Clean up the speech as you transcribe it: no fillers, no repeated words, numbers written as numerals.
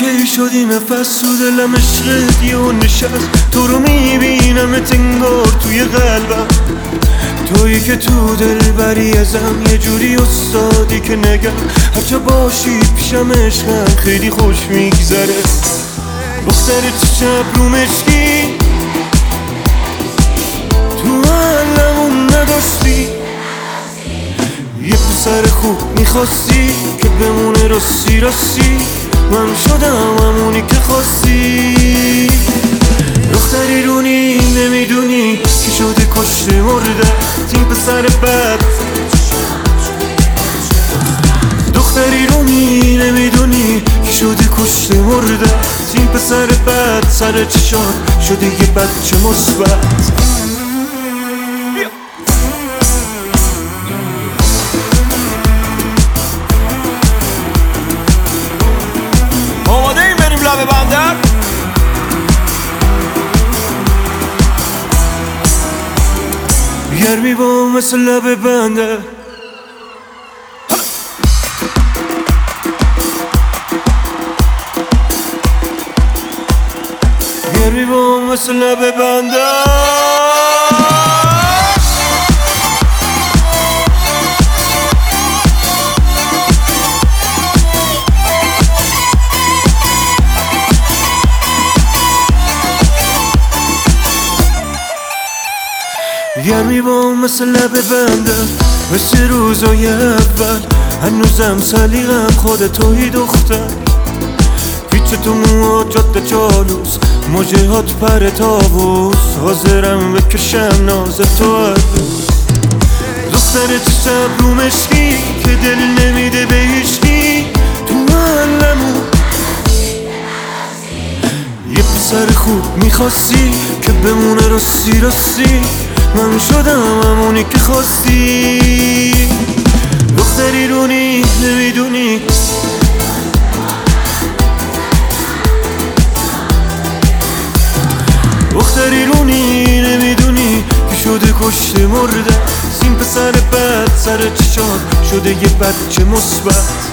که شدی نفس تو دلم عشقت یه نشست. تو رو میبینم انگار توی قلبم، تویی که تو دل بری ازم، یه جوری استادی که نگم هرچه باشی پیشم عشقم خیلی خوش میگذره. دختر تو شب رو مشکی تو علمون نداشتی، یه پسر خوب میخواستی که بمونه راستی راستی، من شدم همونی که خواستی. دختری رونی نمیدونی که شده کشته مرده این پسر بد. دختری رونی نمیدونی که شده کشته مرده این پسر بد، سر چشات شده یه بچه مثبت. آماده این بریم لب بندر؟ گرمی با مثل لب بندر، گرمی با مثل لب بندر. گرمی با مثل لب بندر، مثل روزای اول هنوزم سلیقم خود توی دختر. پیچ تو موها جاده جالوس، موجهات پر تابوس، حاضرم بکشم ناز تو هر روز. دختر تو شب رو مشکی که دل نمیده به هیچکی تو محلمون، یه پسر خوب میخواستی که بمونه راستی راستی، من شدم همونی که خواستی. دختری رونی نمیدونی دختری رونی نمیدونی که شده کشته مرده این پسر بد، سر چشات شده یه بچه مثبت.